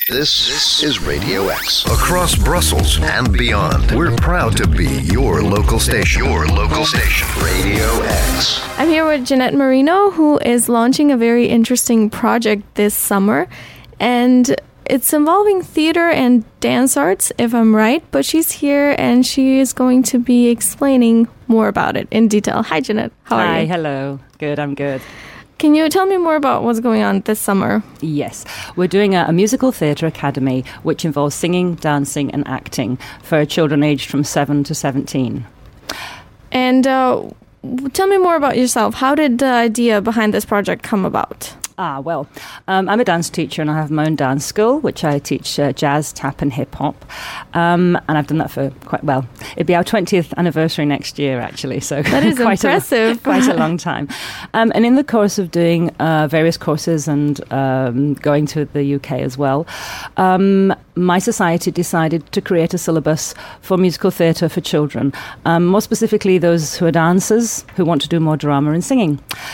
This is Radio X. Across Brussels and beyond, we're proud to be your local station. Radio X. I'm here with Jeanette Marino, who is launching a very interesting project this summer. And it's involving theater and dance arts, if I'm right. But she's here and she is going to be explaining more about it in detail. Hi, Jeanette. How are you? Hi, hello. Good, I'm good. Can you tell me more about what's going on this summer? Yes, we're doing a musical theatre academy which involves singing, dancing and acting for children aged from 7 to 17. And tell me more about yourself. How did the idea behind this project come about? I'm a dance teacher and I have my own dance school, which I teach jazz, tap and hip-hop. And I've done that for quite, well, it'd be our 20th anniversary next year, actually. So that is quite impressive. Quite a long time. And in the course of doing various courses and going to the UK as well, my society decided to create a syllabus for musical theatre for children, more specifically those who are dancers, who want to do more drama and singing.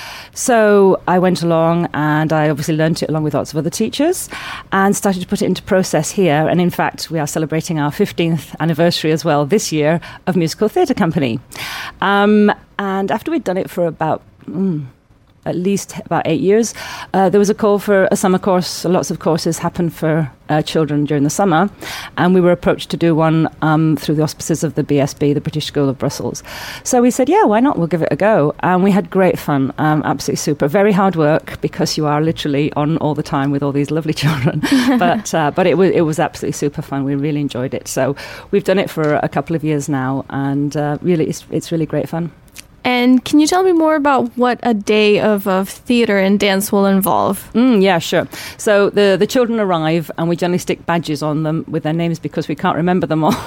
So I went along and I obviously learnt it along with lots of other teachers and started to put it into process here. And in fact, we are celebrating our 15th anniversary as well this year of Musical Theatre Company. And after we'd done it for about at least about 8 years, there was a call for a summer course. Lots of courses happen for children during the summer. And we were approached to do one through the auspices of the BSB, the British School of Brussels. So we said, yeah, why not? We'll give it a go. And we had great fun, absolutely super. Very hard work because you are literally on all the time with all these lovely children. But it was absolutely super fun. We really enjoyed it. So we've done it for a couple of years now. And really, it's really great fun. And can you tell me more about what a day of theatre and dance will involve? Yeah, sure. So the children arrive and we generally stick badges on them with their names because we can't remember them all.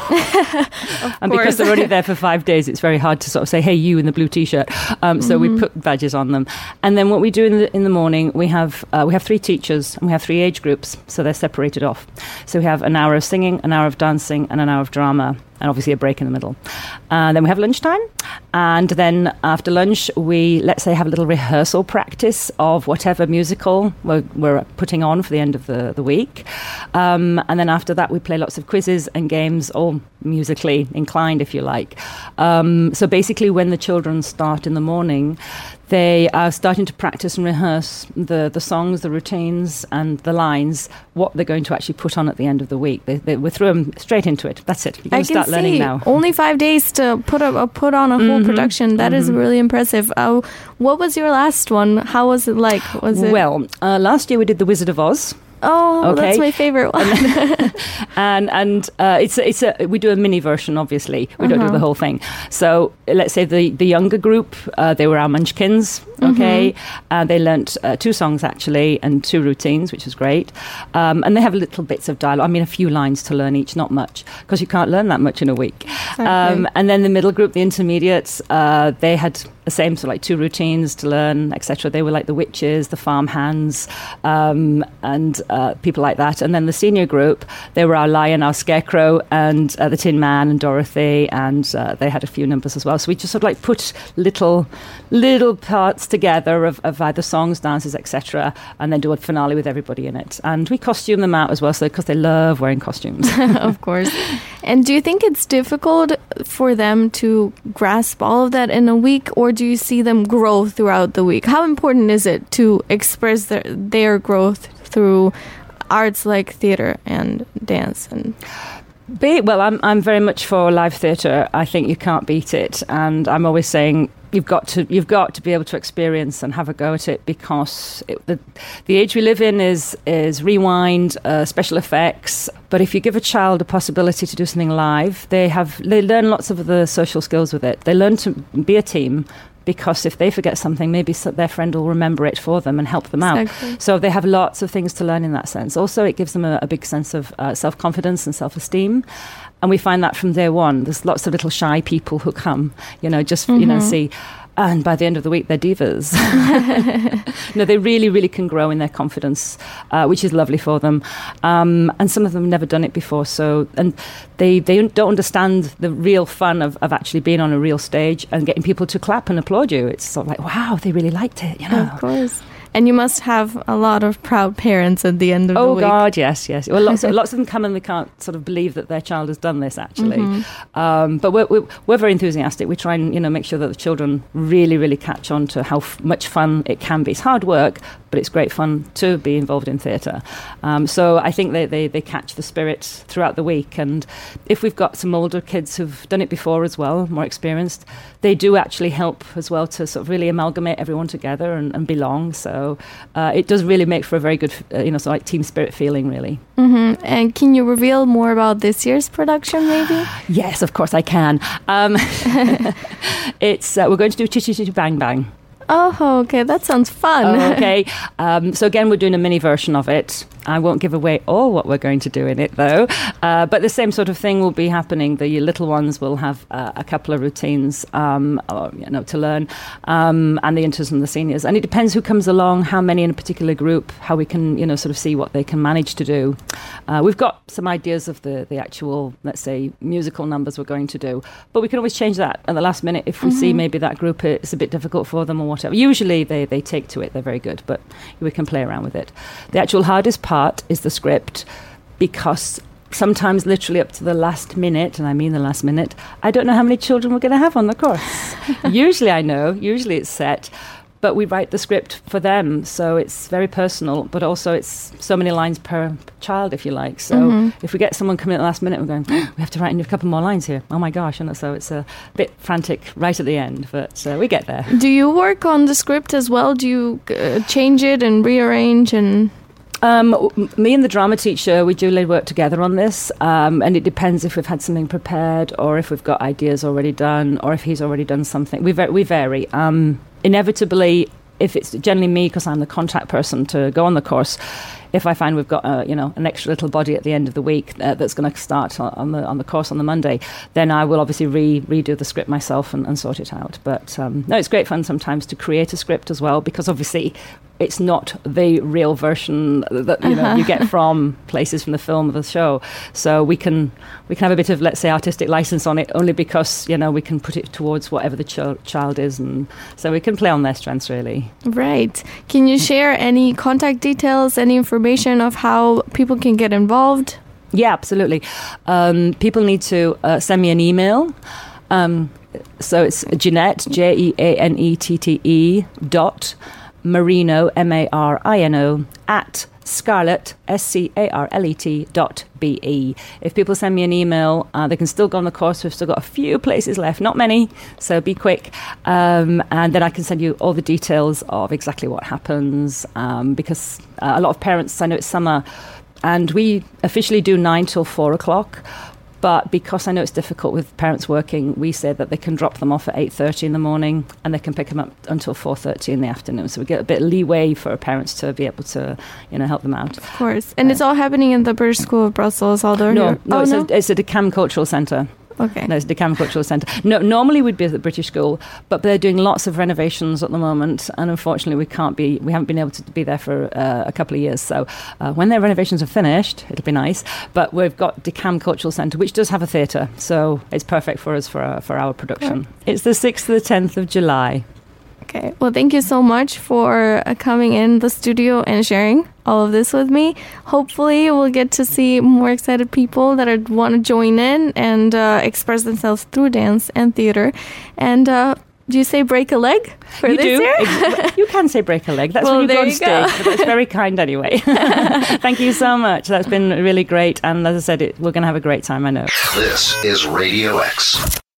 And because they're only there for 5 days, it's very hard to sort of say, hey, you in the blue T-shirt. So we put badges on them. And then what we do in the morning, we have 3 teachers and we have 3 age groups. So they're separated off. So we have an hour of singing, an hour of dancing and an hour of drama. And obviously a break in the middle. Then we have lunchtime. And then after lunch, we, let's say, have a little rehearsal practice of whatever musical we're putting on for the end of the week. And then after that, we play lots of quizzes and games, all musically inclined, if you like. So basically, when the children start in the morning, they are starting to practice and rehearse the songs, the routines, and the lines, what they're going to actually put on at the end of the week. We threw them straight into it. That's it. You're going to start learning now. Only 5 days to put on a whole production. That is really impressive. What was your last one? How was it like? Well, last year we did The Wizard of Oz. Oh, okay. That's my favorite one. and we do a mini version, obviously. We don't do the whole thing. So let's say the younger group, they were our munchkins, okay? They learnt 2 songs, actually, and 2 routines, which was great. And they have little bits of dialogue. I mean, a few lines to learn each, not much, because you can't learn that much in a week. Exactly. And then the middle group, the intermediates, they had the same, so like 2 routines to learn, etc. They were like the witches, the farm hands, and people like that. And then the senior group, they were our lion, our scarecrow, and the Tin Man and Dorothy, and they had a few numbers as well. So we just sort of like put little parts together of either songs, dances, etc., and then do a finale with everybody in it. And we costume them out as well, so because they love wearing costumes. Of course. And do you think it's difficult for them to grasp all of that in a week, or do you see them grow throughout the week? How important is it to express their growth through arts like theatre and dance? Well, I'm very much for live theatre. I think you can't beat it, and I'm always saying you've got to be able to experience and have a go at it, because the age we live in is rewind, special effects. But if you give a child a possibility to do something live, they learn lots of the social skills with it. They learn to be a team, because if they forget something, maybe their friend will remember it for them and help them out. Exactly. So they have lots of things to learn in that sense. Also, it gives them a big sense of self-confidence and self-esteem. And we find that from day one. There's lots of little shy people who come, see. And by the end of the week, they're divas. No, they really, really can grow in their confidence, which is lovely for them. And some of them have never done it before. And they don't understand the real fun of actually being on a real stage and getting people to clap and applaud you. It's sort of like, wow, they really liked it, Of course. And you must have a lot of proud parents at the end of the week. Oh, God, yes. Well, lots of them come and they can't sort of believe that their child has done this, actually. But we're very enthusiastic. We try and, make sure that the children really, really catch on to how much fun it can be. It's hard work, but it's great fun to be involved in theatre. So I think they catch the spirit throughout the week. And if we've got some older kids who've done it before as well, more experienced, they do actually help as well to sort of really amalgamate everyone together and belong. So it does really make for a very good, sort of like team spirit feeling, really. Mm-hmm. And can you reveal more about this year's production, maybe? Yes, of course I can. It's we're going to do Chitty Chitty Bang Bang. Oh, okay. That sounds fun. Oh, okay. So again, we're doing a mini version of it. I won't give away all what we're going to do in it, though. But the same sort of thing will be happening. The little ones will have a couple of routines, to learn, and the interns and the seniors. And it depends who comes along, how many in a particular group, how we can, sort of see what they can manage to do. We've got some ideas of the actual, let's say, musical numbers we're going to do, but we can always change that at the last minute if we see maybe that group is a bit difficult for them or whatever. Usually they take to it. They're very good, but we can play around with it. The actual hardest part is the script, because sometimes literally up to the last minute, and I mean the last minute, I don't know how many children we're going to have on the course. Usually I know, usually it's set, but we write the script for them, so it's very personal, but also it's so many lines per child, if you like. So if we get someone coming at the last minute, we're going, we have to write a couple more lines here. Oh my gosh. And so it's a bit frantic right at the end, but we get there. Do you work on the script as well? Do you change it and rearrange and... Me and the drama teacher, we do work together on this, and it depends if we've had something prepared or if we've got ideas already done or if he's already done something. We vary. Inevitably, if it's generally me, because I'm the contact person to go on the course, if I find we've got an extra little body at the end of the week that's going to start on the course on the Monday, then I will obviously redo the script myself and sort it out. But no, it's great fun sometimes to create a script as well, because obviously it's not the real version that you get from places from the film or the show. So we can have a bit of, let's say, artistic license on it, only because we can put it towards whatever the child is, and so we can play on their strengths, really. Right. Can you share any contact details, any information of how people can get involved? Yeah, absolutely. People need to send me an email. So it's Jeanette, JEANETTE Marino, MARINO, at Scarlet, SCARLET.BE. If people send me an email, they can still go on the course. We've still got a few places left, not many, so be quick. And then I can send you all the details of exactly what happens, because a lot of parents, I know it's summer, and we officially do 9 till 4 o'clock. But because I know it's difficult with parents working, we say that they can drop them off at 8:30 in the morning and they can pick them up until 4:30 in the afternoon. So we get a bit of leeway for parents to be able to, help them out. Of course. And it's all happening in the British School of Brussels, although No, it's a DeKalb Cultural Centre. Okay. No, it's the DeKalb Cultural Centre. No, normally we'd be at the British School, but they're doing lots of renovations at the moment, and unfortunately we haven't been able to be there for a couple of years. So when their renovations are finished, it'll be nice. But we've got DeKalb Cultural Centre, which does have a theatre, so it's perfect for us for our production. Right. It's the 6th to the 10th of July. Okay. Well, thank you so much for coming in the studio and sharing all of this with me. Hopefully, we'll get to see more excited people that want to join in and express themselves through dance and theater. And do you say break a leg for this year? You can say break a leg. That's when you go on stage. But that's very kind anyway. Thank you so much. That's been really great. And as I said, we're going to have a great time, I know. This is Radio X.